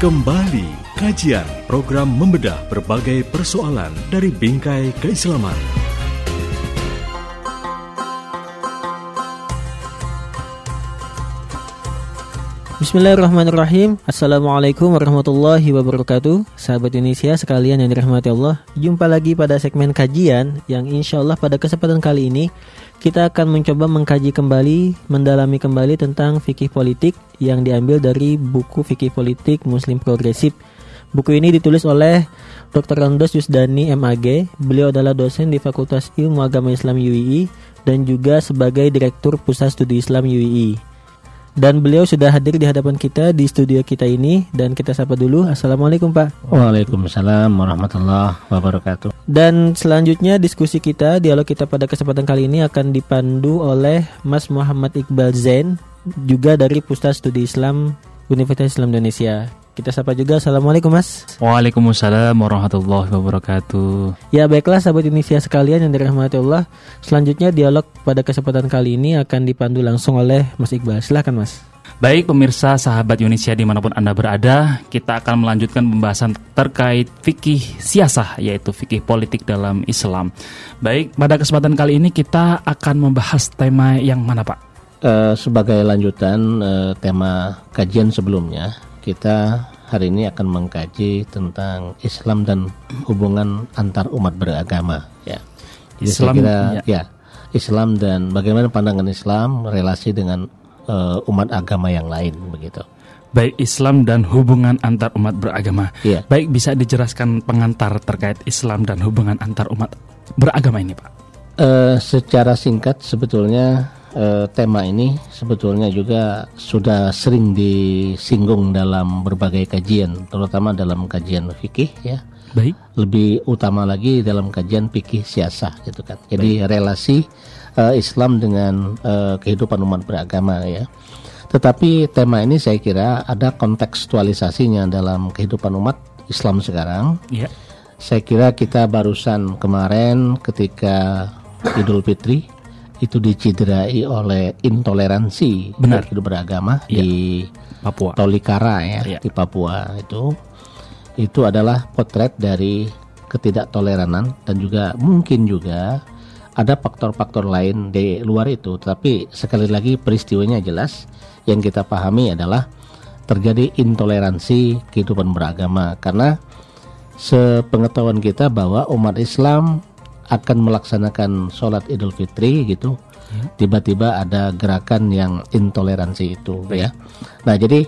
Kembali kajian program membedah berbagai persoalan dari bingkai keislaman. Bismillahirrahmanirrahim. Assalamualaikum warahmatullahi wabarakatuh. Sahabat Indonesia sekalian yang dirahmati Allah, jumpa lagi pada segmen kajian yang insya Allah pada kesempatan kali ini kita akan mencoba mengkaji kembali, mendalami kembali tentang fikih politik yang diambil dari buku Fikih Politik Muslim Progresif. Buku ini ditulis oleh Dr. Rondos Yusdani MAG. Beliau adalah dosen di Fakultas Ilmu Agama Islam UII dan juga sebagai Direktur Pusat Studi Islam UII. Dan beliau sudah hadir di hadapan kita di studio kita ini, dan kita sapa dulu. Assalamualaikum Pak. Waalaikumsalam warahmatullahi wabarakatuh. Dan selanjutnya diskusi kita, dialog kita pada kesempatan kali ini akan dipandu oleh Mas Muhammad Iqbal Zain, juga dari Pusat Studi Islam Universitas Islam Indonesia. Kita sapa juga. Assalamualaikum Mas. Waalaikumsalam warahmatullahi wabarakatuh. Ya baiklah sahabat Indonesia sekalian yang dirahmati Allah, selanjutnya dialog pada kesempatan kali ini akan dipandu langsung oleh Mas Iqbal. Silakan Mas. Baik pemirsa sahabat Indonesia dimanapun Anda berada, kita akan melanjutkan pembahasan terkait fikih siasah, yaitu fikih politik dalam Islam. Baik, pada kesempatan kali ini kita akan membahas tema yang mana Pak? Sebagai lanjutan tema kajian sebelumnya, kita hari ini akan mengkaji tentang Islam dan hubungan antar umat beragama. Ya. Jadi Islam, saya kira Islam dan bagaimana pandangan Islam relasi dengan umat agama yang lain begitu. Baik, Islam dan hubungan antar umat beragama. Ya. Baik, bisa dijelaskan pengantar terkait Islam dan hubungan antar umat beragama ini Pak? Secara singkat sebetulnya tema ini sebetulnya juga sudah sering disinggung dalam berbagai kajian, terutama dalam kajian fikih ya. Baik. Lebih utama lagi dalam kajian fikih siasah gitu kan. Jadi relasi Islam dengan kehidupan umat beragama ya. Tetapi tema ini saya kira ada kontekstualisasinya dalam kehidupan umat Islam sekarang. Iya. Saya kira kita barusan kemarin ketika Idul Fitri itu diciderai oleh intoleransi hidup beragama di Papua, Tolikara ya, di Papua itu adalah potret dari ketidaktoleranan dan juga mungkin juga ada faktor-faktor lain di luar itu. Tapi sekali lagi peristiwanya jelas, yang kita pahami adalah terjadi intoleransi kehidupan beragama karena sepengetahuan kita bahwa umat Islam akan melaksanakan sholat Idul Fitri gitu, tiba-tiba ada gerakan yang intoleransi itu ya. Nah jadi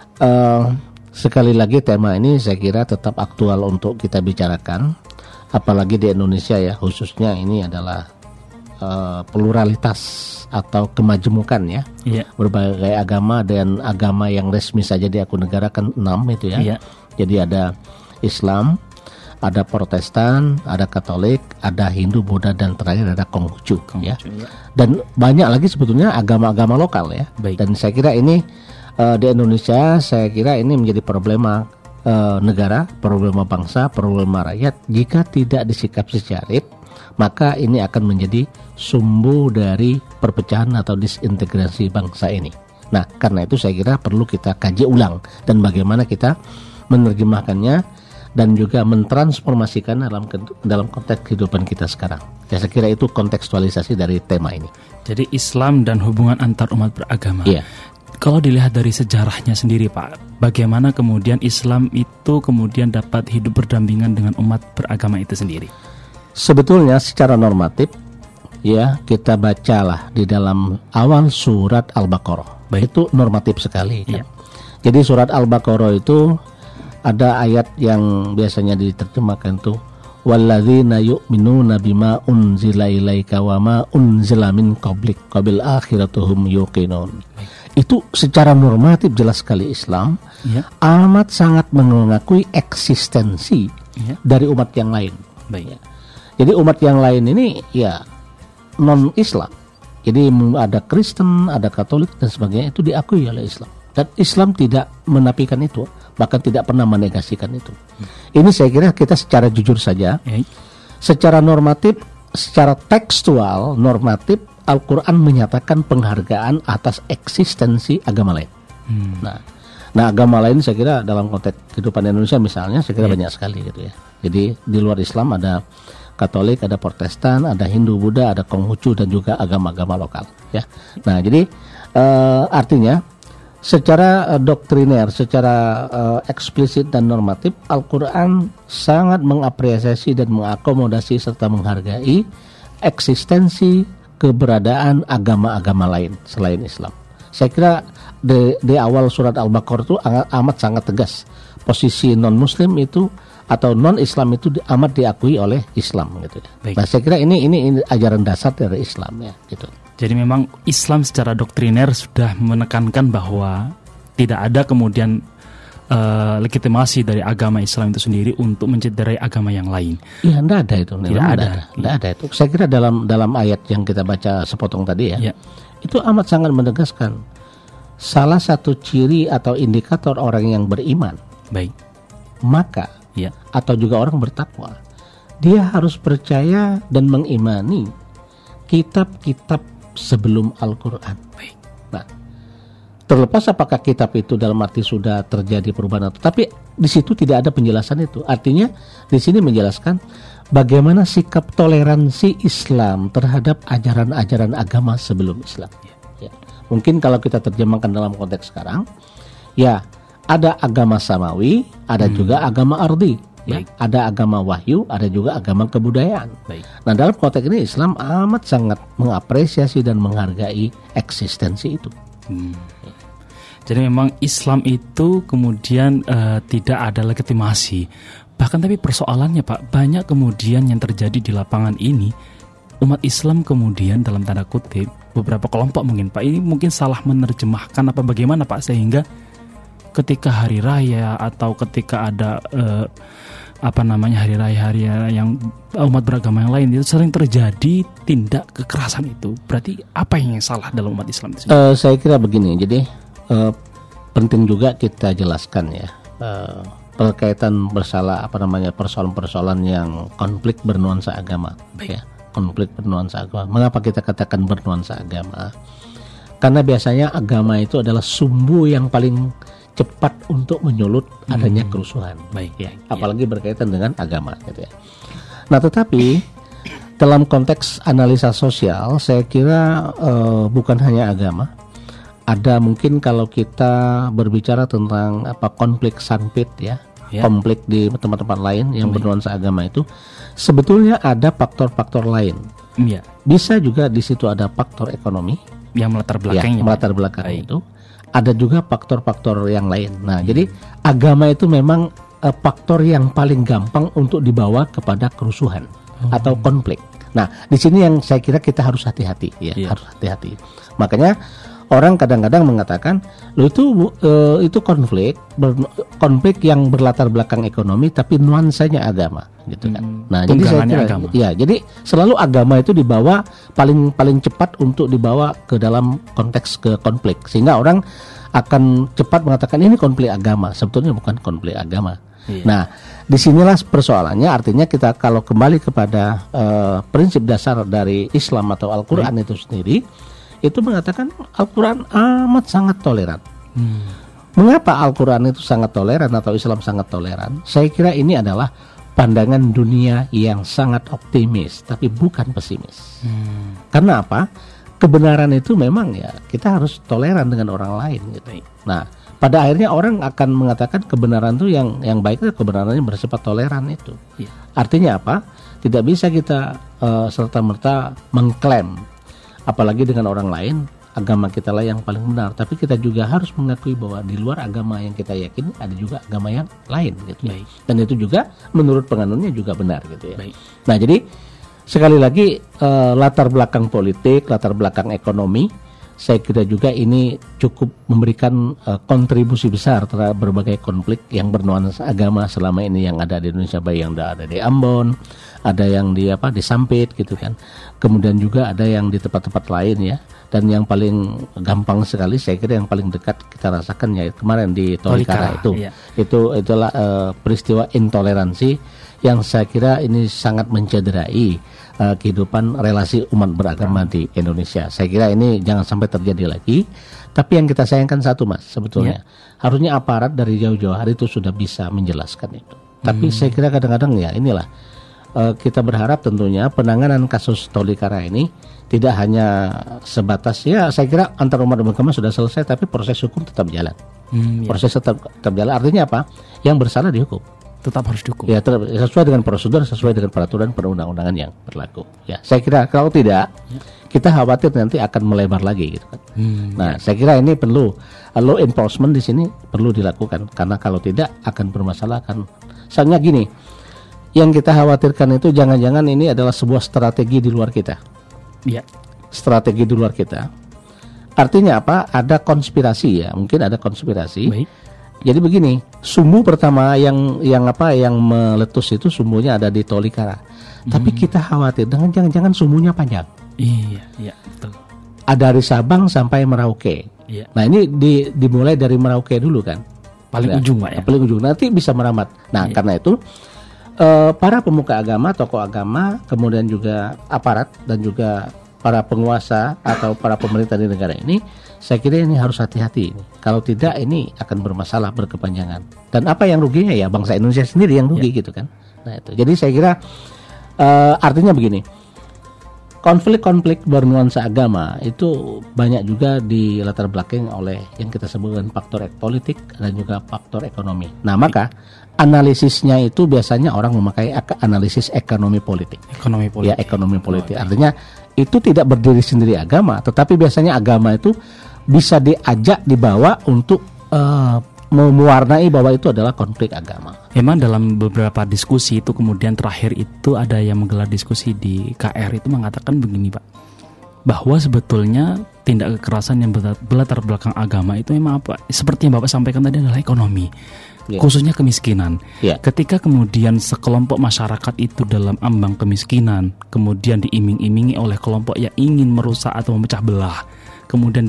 sekali lagi tema ini saya kira tetap aktual untuk kita bicarakan, apalagi di Indonesia ya, khususnya ini adalah pluralitas atau kemajemukan ya, berbagai agama dan agama yang resmi saja di akun negara kan 6 itu ya. Jadi ada Islam, ada Protestan, ada Katolik, ada Hindu, Buddha, dan terakhir ada Konghucu ya. Dan banyak lagi sebetulnya agama-agama lokal ya. Baik. Dan saya kira ini di Indonesia saya kira ini menjadi problema negara, problema bangsa, problema rakyat. Jika tidak disikap secara maka ini akan menjadi sumbu dari perpecahan atau disintegrasi bangsa ini. Nah, karena itu saya kira perlu kita kaji ulang dan bagaimana kita menerjemahkannya dan juga mentransformasikan dalam konteks kehidupan kita sekarang. Ya, saya kira itu kontekstualisasi dari tema ini. Jadi Islam dan hubungan antar umat beragama. Iya. Kalau dilihat dari sejarahnya sendiri Pak, bagaimana kemudian Islam itu kemudian dapat hidup berdampingan dengan umat beragama itu sendiri? Sebetulnya secara normatif ya, kita bacalah di dalam awal surat Al-Baqarah. Itu normatif sekali kan? Jadi surat Al-Baqarah itu ada ayat yang biasanya diterjemahkan tuh walladzina yu'minuna bima unzila ilaika wa ma unzila min qablik qabil akhiratuhum yuqinun. Itu secara normatif jelas sekali Islam amat sangat mengakui eksistensi dari umat yang lain. Baik. Jadi umat yang lain ini ya non Islam. Jadi ada Kristen, ada Katolik dan sebagainya, itu diakui oleh Islam. Dan Islam tidak menafikan itu, bahkan tidak pernah menegasikan itu. Ini saya kira kita secara jujur saja, secara normatif, secara tekstual, normatif, Al-Quran menyatakan penghargaan atas eksistensi agama lain. Nah, Nah, agama lain saya kira dalam konteks kehidupan Indonesia misalnya saya kira banyak sekali gitu ya. Jadi di luar Islam ada Katolik, ada Protestan, ada Hindu, Buddha, ada Konghucu dan juga agama-agama lokal ya. Nah, jadi artinya secara doktriner, secara eksplisit dan normatif Al-Qur'an sangat mengapresiasi dan mengakomodasi serta menghargai eksistensi keberadaan agama-agama lain selain Islam. Saya kira di awal surat Al-Baqarah itu amat sangat tegas posisi non-Muslim itu atau non-Islam itu amat diakui oleh Islam gitu ya. Baik. Nah, saya kira ini ajaran dasar dari Islam ya gitu. Jadi memang Islam secara doktriner sudah menekankan bahwa tidak ada kemudian legitimasi dari agama Islam itu sendiri untuk mencederai agama yang lain. Iya, tidak ada itu. Tidak ada itu. Saya kira dalam ayat yang kita baca sepotong tadi ya. Itu amat sangat menegaskan salah satu ciri atau indikator orang yang beriman. Baik. Maka atau juga orang bertakwa, dia harus percaya dan mengimani kitab-kitab sebelum Al-Qur'an. Baik. Nah, terlepas apakah kitab itu dalam arti sudah terjadi perubahan atau, tapi di situ tidak ada penjelasan itu. Artinya di sini menjelaskan bagaimana sikap toleransi Islam terhadap ajaran-ajaran agama sebelum Islam. Ya. Mungkin kalau kita terjemahkan dalam konteks sekarang, ya ada agama samawi, ada juga agama ardi. Ya. Ada agama wahyu, ada juga agama kebudayaan. Baik. Nah, dalam konteks ini Islam amat sangat mengapresiasi dan menghargai eksistensi itu. Jadi memang Islam itu kemudian tidak ada legitimasi. Bahkan tapi persoalannya Pak, banyak kemudian yang terjadi di lapangan ini, umat Islam kemudian dalam tanda kutip beberapa kelompok mungkin Pak ini mungkin salah menerjemahkan apa bagaimana Pak, sehingga ketika hari raya atau ketika ada hari raya yang umat beragama yang lain itu sering terjadi tindak kekerasan itu. Berarti apa yang salah dalam umat Islam itu? Saya kira begini, jadi penting juga kita jelaskan ya berkaitan persoalan-persoalan yang konflik bernuansa agama. Ya, konflik bernuansa agama. Mengapa kita katakan bernuansa agama? Karena biasanya agama itu adalah sumbu yang paling cepat untuk menyulut adanya kerusuhan. Baik. Ya, apalagi berkaitan dengan agama gitu ya. Nah, tetapi dalam konteks analisa sosial saya kira bukan hanya agama. Ada mungkin kalau kita berbicara tentang konflik sempit ya, konflik di tempat-tempat lain yang bernuansa agama itu sebetulnya ada faktor-faktor lain. Ya. Bisa juga di situ ada faktor ekonomi yang melatar belakangnya. Melatar belakang itu. Ada juga faktor-faktor yang lain. Nah, jadi agama itu memang faktor yang paling gampang untuk dibawa kepada kerusuhan atau konflik. Nah, di sini yang saya kira kita harus hati-hati ya, harus hati-hati. Makanya orang kadang-kadang mengatakan, itu konflik yang berlatar belakang ekonomi tapi nuansanya agama, gitu kan. Nah, jadi saya kira, agama. Ya, jadi selalu agama itu dibawa paling cepat untuk dibawa ke dalam konteks ke konflik, sehingga orang akan cepat mengatakan ini konflik agama, sebetulnya bukan konflik agama. Nah, disinilah persoalannya. Artinya kita kalau kembali kepada prinsip dasar dari Islam atau Al-Quran itu sendiri, itu mengatakan Al-Quran amat sangat toleran. Mengapa Al-Quran itu sangat toleran atau Islam sangat toleran? Saya kira ini adalah pandangan dunia yang sangat optimis, tapi bukan pesimis. Karena apa? Kebenaran itu memang ya kita harus toleran dengan orang lain gitu. Nah, pada akhirnya orang akan mengatakan kebenaran itu yang baik itu kebenarannya bersifat toleran itu. Artinya apa? Tidak bisa kita serta-merta mengklaim apalagi dengan orang lain agama kita lah yang paling benar, tapi kita juga harus mengakui bahwa di luar agama yang kita yakini ada juga agama yang lain gitu. Dan itu juga menurut penganutnya juga benar gitu ya. Nah, jadi sekali lagi latar belakang politik, latar belakang ekonomi, saya kira juga ini cukup memberikan kontribusi besar terhadap berbagai konflik yang bernuansa agama selama ini yang ada di Indonesia, baik yang ada di Ambon, ada yang di Sampit gitu kan. Kemudian juga ada yang di tempat-tempat lain ya. Dan yang paling gampang sekali saya kira yang paling dekat kita rasakan ya kemarin di Tolikara itu. Iya. Itulah peristiwa intoleransi yang saya kira ini sangat mencederai kehidupan relasi umat beragama di Indonesia. Saya kira ini jangan sampai terjadi lagi Tapi yang kita sayangkan satu Mas sebetulnya, harusnya aparat dari jauh-jauh hari itu sudah bisa menjelaskan itu. Tapi saya kira kadang-kadang ya inilah, kita berharap tentunya penanganan kasus Tolikara ini tidak hanya sebatas ya, saya kira antar umat beragama sudah selesai, tapi proses hukum tetap jalan. Proses tetap jalan, artinya apa? Yang bersalah dihukum. Tetap harus dihukum. Ya, sesuai dengan prosedur, sesuai dengan peraturan perundang-undangan yang berlaku. Ya, saya kira kalau tidak, kita khawatir nanti akan melebar lagi gitu kan. Nah, saya kira ini perlu law enforcement di sini perlu dilakukan, karena kalau tidak akan bermasalah. Soalnya gini, yang kita khawatirkan itu jangan-jangan ini adalah sebuah strategi di luar kita. Iya. Strategi di luar kita. Artinya apa? Ada konspirasi ya, mungkin ada konspirasi. Baik. Jadi begini, sumbu pertama yang meletus itu sumbunya ada di Tolikara. Tapi kita khawatir dengan jangan-jangan sumbunya panjang. Iya, betul. Ada dari Sabang sampai Merauke. Iya. Nah, ini dimulai dari Merauke dulu kan. Paling ujung, Pak ya. Paling ujung. Nanti bisa merambat. Nah, karena itu para pemuka agama, tokoh agama, kemudian juga aparat dan juga para penguasa atau para pemerintah di negara ini, saya kira ini harus hati-hati. Kalau tidak ini akan bermasalah, berkepanjangan. Dan apa yang ruginya ya bangsa Indonesia sendiri yang rugi gitu kan. Nah itu. Jadi saya kira artinya begini, konflik-konflik bernuansa agama itu banyak juga di latar belakang oleh yang kita sebutkan faktor politik dan juga faktor ekonomi. Nah maka analisisnya itu biasanya orang memakai analisis ekonomi politik. Ekonomi politik. Ya, ekonomi politik. Artinya itu tidak berdiri sendiri agama, tetapi biasanya agama itu bisa dibawa untuk mewarnai bahwa itu adalah konflik agama. Memang dalam beberapa diskusi itu kemudian terakhir itu ada yang menggelar diskusi di KR itu mengatakan begini Pak, bahwa sebetulnya tindak kekerasan yang berlatar belakang agama itu memang apa? Seperti yang Bapak sampaikan tadi adalah ekonomi. Khususnya kemiskinan. Ketika kemudian sekelompok masyarakat itu dalam ambang kemiskinan, kemudian diiming-imingi oleh kelompok yang ingin merusak atau memecah belah, kemudian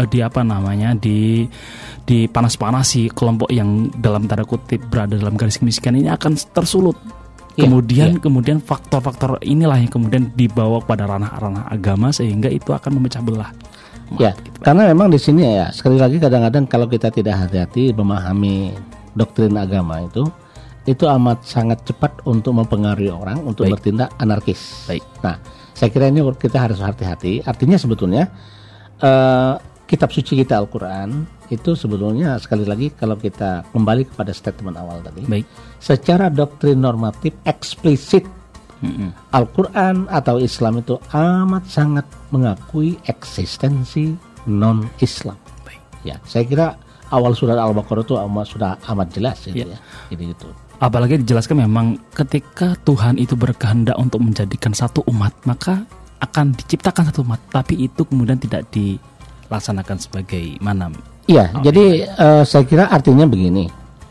dipanas-panasi kelompok yang dalam tanda kutip berada dalam garis kemiskinan ini akan tersulut. Kemudian faktor-faktor inilah yang kemudian dibawa pada ranah-ranah agama sehingga itu akan memecah belah. Karena memang di sini ya sekali lagi kadang-kadang kalau kita tidak hati-hati memahami doktrin agama itu amat sangat cepat untuk mempengaruhi orang untuk bertindak anarkis. Nah, saya kira ini kita harus hati-hati. Artinya sebetulnya kitab suci kita Al-Quran itu sebetulnya sekali lagi kalau kita kembali kepada statement awal tadi, secara doktrin normatif eksplisit Al-Quran atau Islam itu amat sangat mengakui eksistensi non-Islam. Ya, saya kira awal surat Al-Baqarah itu sudah amat jelas gitu ya. Jadi itu. Apalagi dijelaskan memang ketika Tuhan itu berkehendak untuk menjadikan satu umat, maka akan diciptakan satu umat, tapi itu kemudian tidak dilaksanakan sebagaimana. Iya, jadi saya kira artinya begini.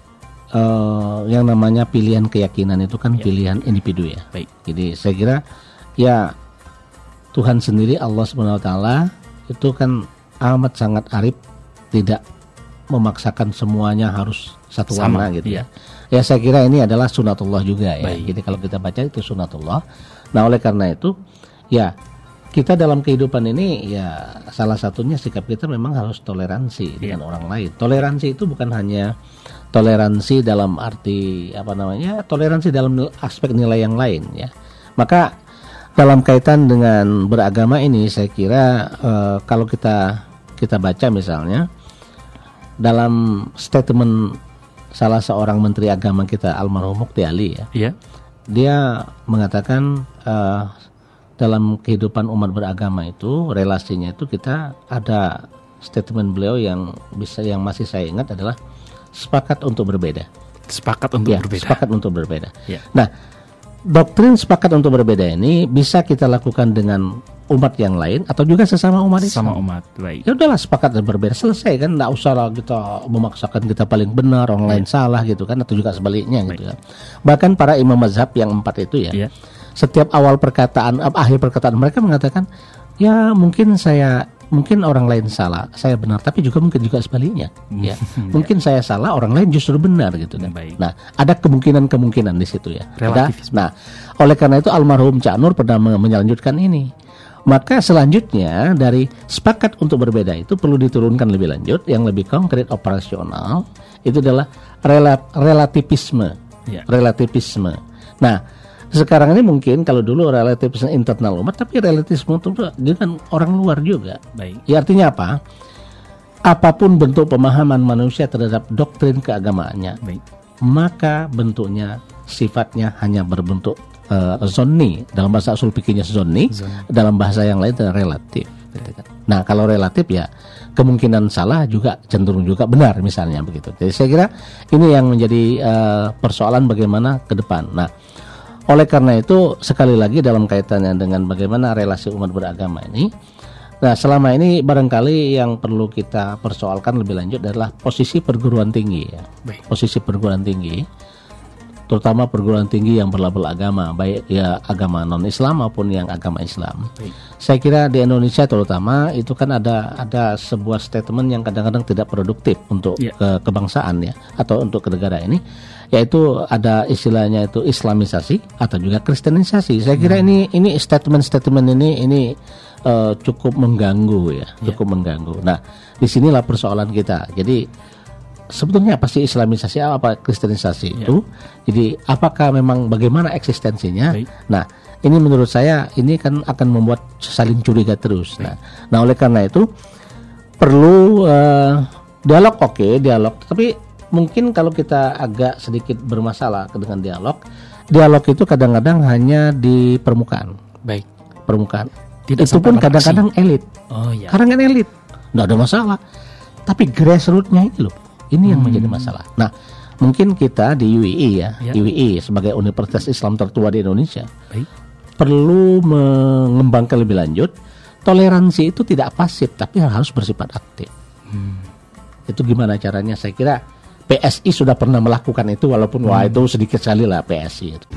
Yang namanya pilihan keyakinan itu kan pilihan individu ya. Jadi saya kira ya Tuhan sendiri Allah SWT itu kan amat sangat arif, tidak memaksakan semuanya harus satu warna gitu ya. Ya saya kira ini adalah sunatullah juga ya. Jadi kalau kita baca itu sunatullah. Nah oleh karena itu ya kita dalam kehidupan ini ya salah satunya sikap kita memang harus toleransi dengan orang lain. Toleransi itu bukan hanya toleransi dalam arti toleransi dalam aspek nilai yang lain ya. Maka dalam kaitan dengan beragama ini saya kira kalau kita baca misalnya dalam statement salah seorang menteri agama kita almarhum Mukti Ali ya. Dia mengatakan dalam kehidupan umat beragama itu relasinya itu kita ada statement beliau yang masih saya ingat adalah sepakat untuk berbeda. Sepakat untuk berbeda. Nah, doktrin sepakat untuk berbeda ini bisa kita lakukan dengan umat yang lain atau juga sesama umat Islam. Ya udahlah sepakat dan berbeda, selesai kan, nggak usah lah kita memaksakan kita paling benar, orang lain salah gitu kan, atau juga sebaliknya gitu kan. Bahkan para imam mazhab yang 4 itu ya, setiap akhir perkataan mereka mengatakan ya mungkin orang lain salah, saya benar, tapi juga mungkin juga sebaliknya. Ya, mungkin saya salah, orang lain justru benar gitu kan. Nah, ada kemungkinan di situ ya. Nah, oleh karena itu almarhum Cak Nur pernah menyelanjutkan ini. Maka selanjutnya dari sepakat untuk berbeda itu perlu diturunkan lebih lanjut, yang lebih konkret operasional itu adalah relativisme. Relativisme. Nah, sekarang ini mungkin kalau dulu relativisme internal umat, tapi relativisme itu dengan orang luar juga. Baik. Ya, artinya apa? Apapun bentuk pemahaman manusia terhadap doktrin keagamaannya, maka bentuknya, sifatnya hanya berbentuk zonni. Dalam bahasa usul fikihnya zonni, dalam bahasa yang lain adalah relatif. Nah, kalau relatif ya kemungkinan salah juga cenderung juga benar, misalnya begitu. Jadi saya kira ini yang menjadi persoalan bagaimana ke depan. Nah, oleh karena itu sekali lagi dalam kaitannya dengan bagaimana relasi umat beragama ini, nah selama ini barangkali yang perlu kita persoalkan lebih lanjut adalah posisi perguruan tinggi ya. Posisi perguruan tinggi, terutama perguruan tinggi yang berlabel agama, baik ya agama non-Islam maupun yang agama Islam. Saya kira di Indonesia terutama itu kan ada sebuah statement yang kadang-kadang tidak produktif untuk kebangsaan ya, atau untuk negara ini, yaitu ada istilahnya itu Islamisasi atau juga Kristenisasi. Saya kira ini statement ini cukup mengganggu ya, cukup mengganggu. Nah, disinilah persoalan kita. Jadi sebetulnya apa sih Islamisasi, apa Kristenisasi itu? Jadi apakah memang bagaimana eksistensinya? Nah, ini menurut saya ini kan akan membuat saling curiga terus. Nah, oleh karena itu perlu dialog, dialog. Tapi mungkin kalau kita agak sedikit bermasalah dengan dialog itu kadang-kadang hanya di permukaan. Permukaan. Tidak itu pun kadang-kadang elit. Kadang-kadang elit, nggak ada masalah. Tapi grassroots-nya itu loh. Ini yang menjadi masalah. Nah, mungkin kita di UII UII sebagai Universitas Islam tertua di Indonesia perlu mengembangkan lebih lanjut. Toleransi itu tidak pasif, tapi harus bersifat aktif. Itu gimana caranya? Saya kira PSI sudah pernah melakukan itu, walaupun itu sedikit sekali lah PSI itu.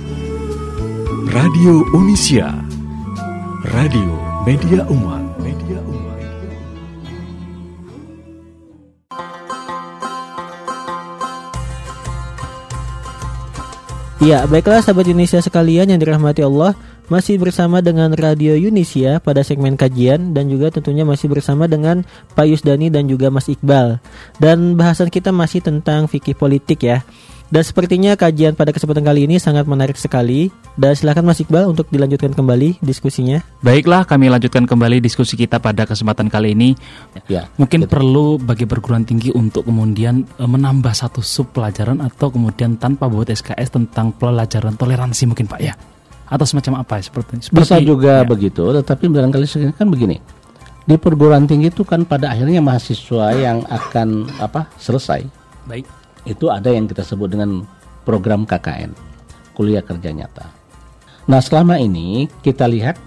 Radio Unisya, radio media umat. Ya, baiklah sahabat Yunisia sekalian yang dirahmati Allah, masih bersama dengan Radio Yunisia pada segmen kajian, dan juga tentunya masih bersama dengan Pak Yusdani dan juga Mas Iqbal. Dan bahasan kita masih tentang fikih politik ya. Dan sepertinya kajian pada kesempatan kali ini sangat menarik sekali. Dan silakan Mas Iqbal untuk dilanjutkan kembali diskusinya. Baiklah, kami lanjutkan kembali diskusi kita pada kesempatan kali ini. Mungkin perlu bagi perguruan tinggi untuk kemudian menambah satu sub pelajaran, atau kemudian tanpa buat SKS tentang pelajaran toleransi mungkin Pak ya, atau semacam apa ya, seperti bisa juga begitu. Tetapi barangkali kan begini, di perguruan tinggi itu kan pada akhirnya mahasiswa yang akan selesai. Itu ada yang kita sebut dengan program KKN, kuliah kerja nyata. Nah, selama ini kita lihat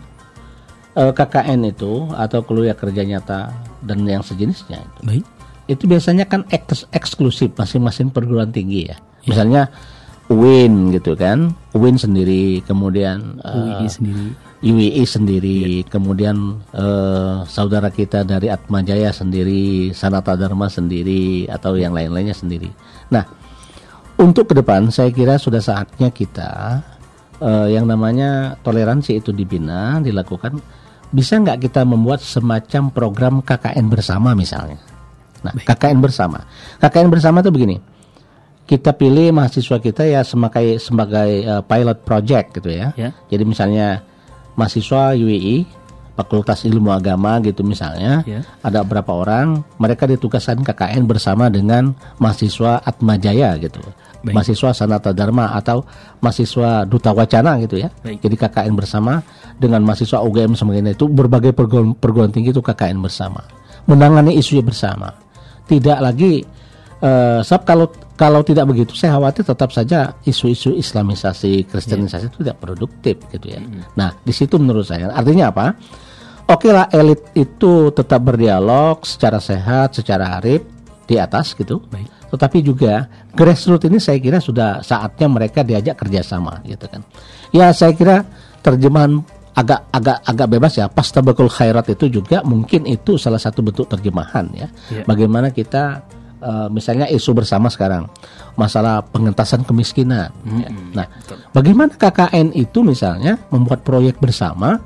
KKN itu atau kuliah kerja nyata dan yang sejenisnya itu biasanya kan eksklusif masing-masing perguruan tinggi ya. Misalnya UIN gitu kan, UIN sendiri, kemudian UII sendiri, kemudian saudara kita dari Atmajaya sendiri, Sanata Dharma sendiri, atau yang lain-lainnya sendiri. Nah, untuk ke depan saya kira sudah saatnya kita yang namanya toleransi itu dibina, dilakukan. Bisa nggak kita membuat semacam program KKN bersama misalnya? Nah, KKN bersama itu begini. Kita pilih mahasiswa kita ya sebagai pilot project gitu ya. Jadi misalnya mahasiswa UII Fakultas Ilmu Agama gitu misalnya, ada berapa orang, mereka ditugaskan KKN bersama dengan mahasiswa Atmajaya gitu, mahasiswa Sanata Dharma atau mahasiswa Duta Wacana gitu ya. Jadi KKN bersama dengan mahasiswa UGM sebagainya, itu berbagai perguruan tinggi itu KKN bersama, menangani isu bersama. Tidak lagi sebab kalau tidak begitu, saya khawatir tetap saja isu-isu Islamisasi, Kristenisasi itu tidak produktif gitu ya. Nah, di situ menurut saya artinya apa? Oke lah, elit itu tetap berdialog secara sehat, secara arif di atas gitu. Tetapi juga grassroots ini saya kira sudah saatnya mereka diajak kerjasama gitu kan. Ya, saya kira terjemahan agak bebas ya. Pastabaqul khairat itu juga mungkin itu salah satu bentuk terjemahan ya. Bagaimana kita misalnya isu bersama sekarang masalah pengentasan kemiskinan. Nah, bagaimana KKN itu misalnya membuat proyek bersama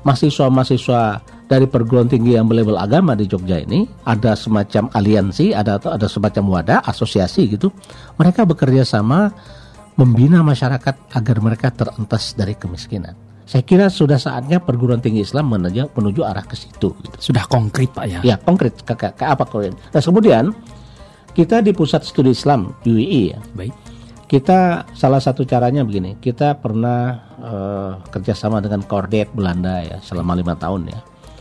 mahasiswa-mahasiswa dari perguruan tinggi yang berlabel agama di Jogja ini ada semacam aliansi, ada semacam wadah, asosiasi gitu. Mereka bekerja sama membina masyarakat agar mereka terentas dari kemiskinan. Saya kira sudah saatnya perguruan tinggi Islam menuju arah ke situ. Gitu. Sudah konkret Pak ya? Ya konkret. Ke apa konkret? Nah kemudian kita di Pusat Studi Islam UII ya. Baik. Kita salah satu caranya begini, kita pernah kerjasama dengan Kordet Belanda ya selama 5 tahun ya,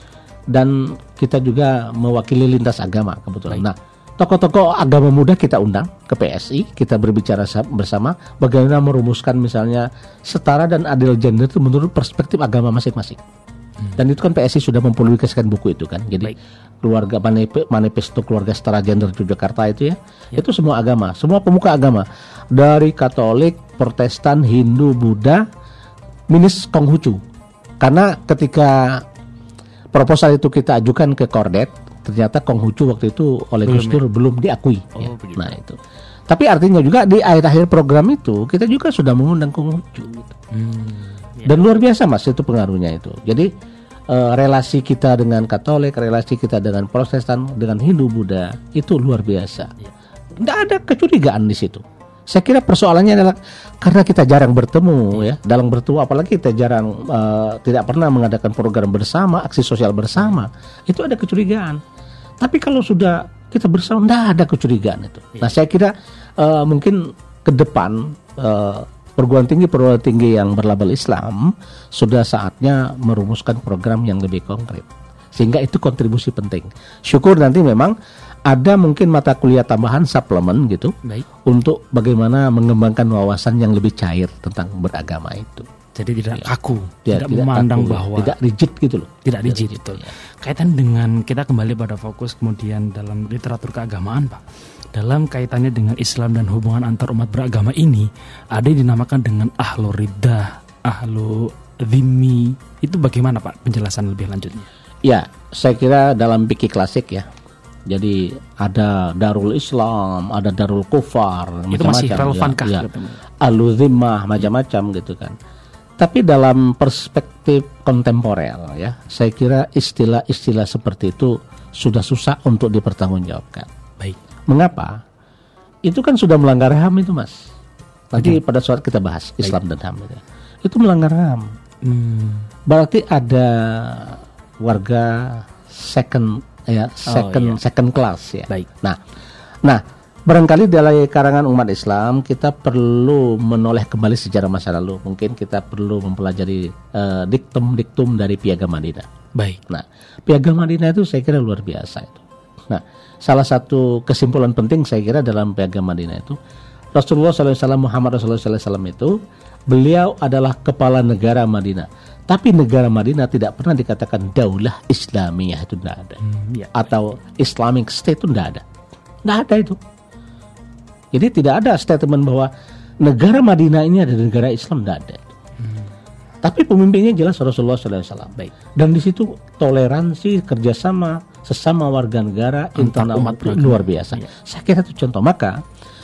dan kita juga mewakili lintas agama kebetulan. Baik. Nah, tokoh-tokoh agama muda kita undang ke PSI, kita berbicara bersama bagaimana merumuskan misalnya setara dan adil gender itu menurut perspektif agama masing-masing. Dan itu kan PSI sudah mempublikasikan buku itu kan. Jadi keluarga manifesto keluarga setara gender Yogyakarta itu ya, itu semua agama, semua pemuka agama dari Katolik, Protestan, Hindu, Buddha, minus Konghucu. Karena ketika proposal itu kita ajukan ke Kordet, ternyata Konghucu waktu itu oleh Gus Dur belum diakui. Nah itu. Tapi artinya juga di akhir-akhir program itu kita juga sudah mengundang Konghucu. Gitu. Dan luar biasa Mas itu pengaruhnya itu. Jadi relasi kita dengan Katolik, relasi kita dengan Protestan, dengan Hindu, Buddha itu luar biasa. Tidak ada kecurigaan di situ. Saya kira persoalannya adalah karena kita jarang bertemu ya, dalam bertemu apalagi kita jarang tidak pernah mengadakan program bersama, aksi sosial bersama, itu ada kecurigaan. Tapi kalau sudah kita bersama tidak ada kecurigaan itu. Nah saya kira mungkin ke depan perguruan tinggi yang berlabel Islam sudah saatnya merumuskan program yang lebih konkret, sehingga itu kontribusi penting. Syukur nanti memang ada mungkin mata kuliah tambahan suplemen gitu. Baik. Untuk bagaimana mengembangkan wawasan yang lebih cair tentang beragama itu. Jadi tidak kaku, tidak memandang kaku, bahwa tidak rigid gitu loh. Tidak rigid itu. Ya. Kaitan dengan kita kembali pada fokus kemudian dalam literatur keagamaan Pak. Dalam kaitannya dengan Islam dan hubungan antar umat beragama ini, ada yang dinamakan dengan ahlu riddah, ahlu dhimmi. Itu bagaimana Pak penjelasan lebih lanjutnya? Ya, saya kira dalam fikih klasik ya. Jadi ada Darul Islam, ada Darul Kufar, itu masih relevankah? Ya, ahlu dhimmah macam-macam gitu kan. Tapi dalam perspektif kontemporer ya, saya kira istilah-istilah seperti itu sudah susah untuk dipertanggungjawabkan. Baik. Mengapa? Itu kan sudah melanggar HAM itu Mas. Tadi pada saat kita bahas Islam dan HAM itu melanggar HAM. Berarti ada warga second class ya. Baik. Nah barangkali dari karangan umat Islam kita perlu menoleh kembali sejarah masa lalu. Mungkin kita perlu mempelajari diktum-diktum dari Piagam Madinah. Baik. Nah Piagam Madinah itu saya kira luar biasa itu. Nah salah satu kesimpulan penting saya kira dalam Piagam Madinah itu Rasulullah SAW, Muhammad Rasulullah SAW itu beliau adalah kepala negara Madinah. Tapi negara Madinah tidak pernah dikatakan daulah Islamiyah, itu tidak ada. Atau Islamic State itu tidak ada. Tidak ada itu. Jadi tidak ada statement bahwa negara Madinah ini ada negara Islam, tidak ada. Tapi pemimpinnya jelas Rasulullah SAW. Baik. Dan di situ toleransi, kerjasama sesama warga negara internal umat luar biasa. Iya. Saya kira itu contoh. Maka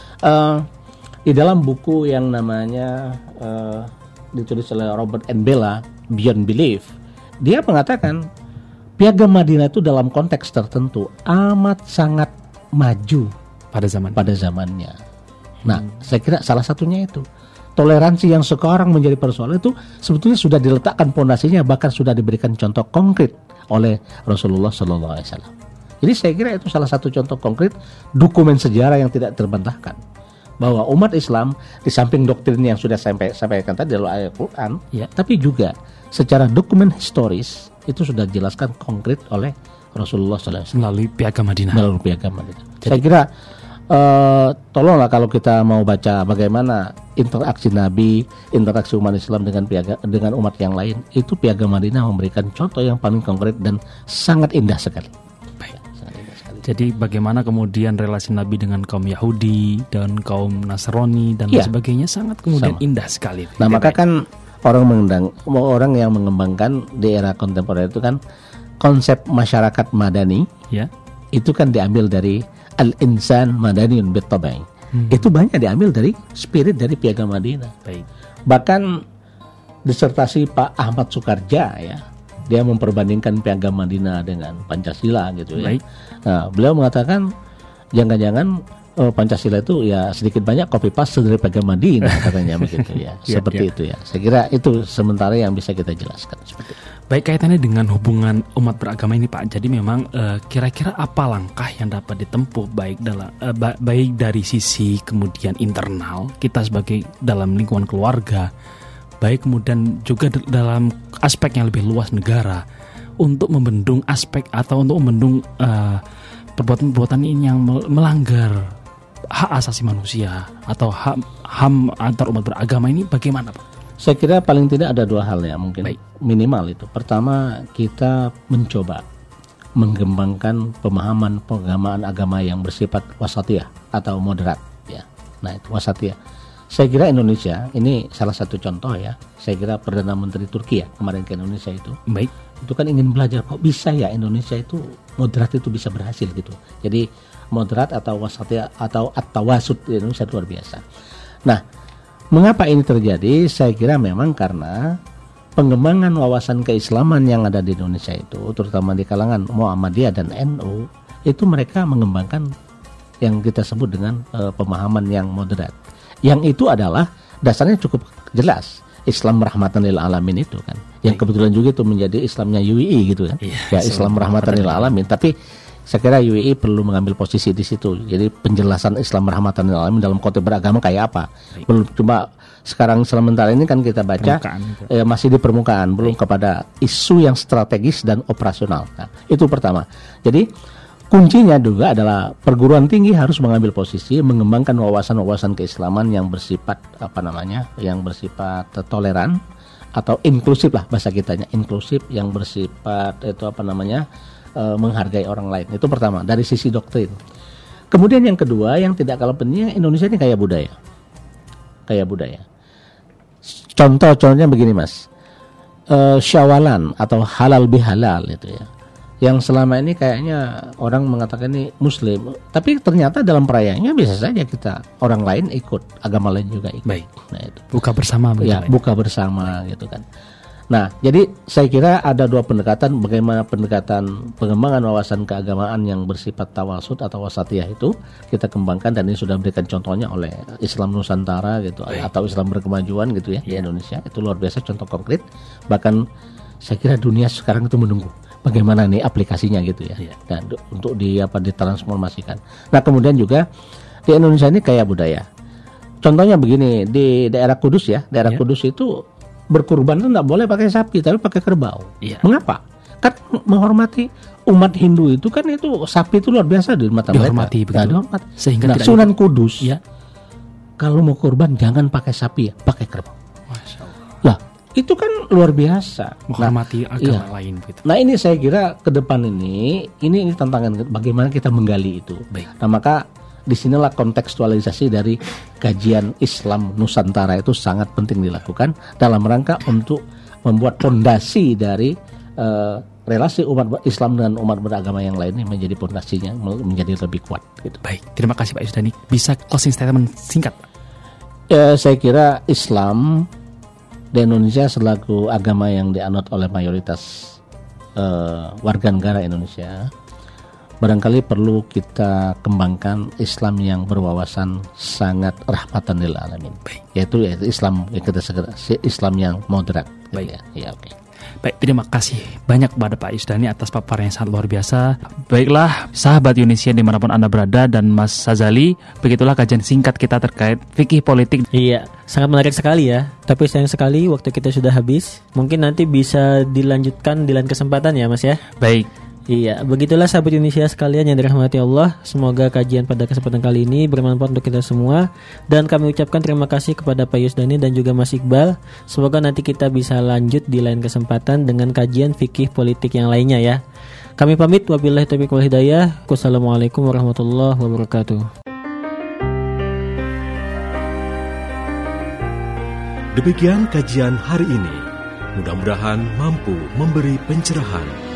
di dalam buku yang namanya ditulis oleh Robert N. Bella, Beyond Belief, dia mengatakan Piagam Madinah itu dalam konteks tertentu amat sangat maju pada zamannya. Nah, saya kira salah satunya itu toleransi yang sekarang menjadi persoalan itu sebetulnya sudah diletakkan pondasinya, bahkan sudah diberikan contoh konkret oleh Rasulullah SAW. Jadi saya kira itu salah satu contoh konkret dokumen sejarah yang tidak terbantahkan, bahwa umat Islam di samping doktrin yang sudah sampaikan tadi dalam ayat Quran, tapi juga secara dokumen historis itu sudah dijelaskan konkret oleh Rasulullah SAW melalui Piagam Madinah. Saya kira tolonglah kalau kita mau baca bagaimana interaksi Nabi, interaksi umat Islam dengan umat yang lain, itu Piagam Madinah memberikan contoh yang paling konkret dan sangat indah sekali. Jadi bagaimana kemudian relasi Nabi dengan kaum Yahudi dan kaum Nasrani dan lain sebagainya sangat kemudian indah sekali. Nah maka kan orang yang mengembangkan di era kontemporer itu kan konsep masyarakat madani, itu kan diambil dari al-insan madaniyun bit-tabai. Itu banyak diambil dari spirit dari Piagam Madinah. Bahkan disertasi Pak Ahmad Sukarja ya, dia memperbandingkan Piagam Madinah dengan Pancasila gitu ya. Baik. Nah, beliau mengatakan jangan-jangan Pancasila itu ya sedikit banyak copy paste dari Piagam Madinah katanya begitu ya. Seperti itu ya. Saya kira itu sementara yang bisa kita jelaskan seperti itu. Baik, kaitannya dengan hubungan umat beragama ini Pak. Jadi memang kira-kira apa langkah yang dapat ditempuh baik dari sisi kemudian internal kita sebagai dalam lingkungan keluarga, baik kemudian juga dalam aspek yang lebih luas negara untuk membendung aspek atau untuk membendung perbuatan-perbuatan ini yang melanggar hak asasi manusia atau HAM antar umat beragama ini bagaimana Pak? Saya kira paling tidak ada dua hal ya mungkin. Baik. Minimal itu. Pertama, kita mencoba mengembangkan pemahaman pengamaan agama yang bersifat wasatiyah atau moderat ya. Nah, itu wasatiyah. Saya kira Indonesia ini salah satu contoh ya. Saya kira Perdana Menteri Turki ya kemarin ke Indonesia itu. Baik. Itu kan ingin belajar kok bisa ya Indonesia itu moderat itu bisa berhasil gitu. Jadi moderat atau wasatiyah atau at-tawasut di Indonesia luar biasa. Nah, mengapa ini terjadi? Saya kira memang karena pengembangan wawasan keislaman yang ada di Indonesia itu, terutama di kalangan Muhammadiyah dan NU, itu mereka mengembangkan yang kita sebut dengan pemahaman yang moderat. Yang itu adalah dasarnya cukup jelas. Islam rahmatan lil alamin itu kan. Yang kebetulan juga itu menjadi Islamnya UII gitu kan. Ya, Islam rahmatan lil alamin. Tapi saya kira UII perlu mengambil posisi di situ. Jadi penjelasan Islam rahmatan lil alamin dalam konteks beragama kayak apa? Belum cuma sekarang sementara ini kan kita baca masih di permukaan, belum kepada isu yang strategis dan operasional. Nah, itu pertama. Jadi kuncinya juga adalah perguruan tinggi harus mengambil posisi mengembangkan wawasan-wawasan keislaman yang bersifat yang bersifat toleran atau inklusif lah bahasa kitanya, inklusif yang bersifat menghargai orang lain. Itu pertama dari sisi doktrin. Kemudian yang kedua yang tidak kalah pentingnya, Indonesia ini kaya budaya. Contohnya begini Mas, syawalan atau halal bihalal itu ya, yang selama ini kayaknya orang mengatakan ini Muslim, tapi ternyata dalam perayaannya biasa saja kita orang lain ikut, agama lain juga ikut. Baik. Nah itu Buka bersama ya, buka bersama gitu kan. Nah, jadi saya kira ada dua pendekatan, bagaimana pendekatan pengembangan wawasan keagamaan yang bersifat tawasud atau wasatiyah itu kita kembangkan, dan ini sudah diberikan contohnya oleh Islam Nusantara gitu. Baik. Atau Islam berkemajuan gitu ya di Indonesia. Itu luar biasa contoh konkret. Bahkan saya kira dunia sekarang itu menunggu bagaimana nih aplikasinya gitu ya. Dan untuk ditransformasikan. Nah, kemudian juga di Indonesia ini kaya budaya. Contohnya begini, di daerah Kudus ya, Kudus itu berkurban itu tidak boleh pakai sapi, tapi pakai kerbau. Mengapa? Kan menghormati umat Hindu itu kan, itu sapi itu luar biasa di mata mereka. Dihormati. Sehingga Sunan Kudus, kalau mau kurban jangan pakai sapi ya, pakai kerbau. Masya Allah. Lah, itu kan luar biasa. Menghormati agama lain. Gitu. Nah, ini saya kira ke depan ini tantangan bagaimana kita menggali itu. Baik. Nah, maka disinilah kontekstualisasi dari kajian Islam Nusantara itu sangat penting dilakukan dalam rangka untuk membuat fondasi dari relasi umat Islam dengan umat beragama yang lain ini menjadi fondasinya menjadi lebih kuat. Gitu. Baik, terima kasih Pak Yusdani. Bisa closing statement singkat Pak? Saya kira Islam di Indonesia selaku agama yang dianut oleh mayoritas warga negara Indonesia, barangkali perlu kita kembangkan Islam yang berwawasan sangat rahmatan lil alamin. Yaitu Islam yang kita Islam yang moderat. Baik. Ya, oke. Baik, terima kasih banyak kepada Pak Yusdani atas paparan yang sangat luar biasa. Baiklah, sahabat Yunisia dimanapun Anda berada, dan Mas Sazali, begitulah kajian singkat kita terkait fikih politik. Iya, sangat menarik sekali ya. Tapi sayang sekali waktu kita sudah habis. Mungkin nanti bisa dilanjutkan di lain kesempatan ya Mas ya. Baik. Iya, begitulah sahabat Indonesia sekalian yang dirahmati Allah. Semoga kajian pada kesempatan kali ini bermanfaat untuk kita semua. Dan kami ucapkan terima kasih kepada Pak Yusdani dan juga Mas Iqbal. Semoga nanti kita bisa lanjut di lain kesempatan dengan kajian fikih politik yang lainnya ya. Kami pamit, wabillahi taufiq wal hidayah. Wassalamualaikum warahmatullahi wabarakatuh. Demikian kajian hari ini. Mudah-mudahan mampu memberi pencerahan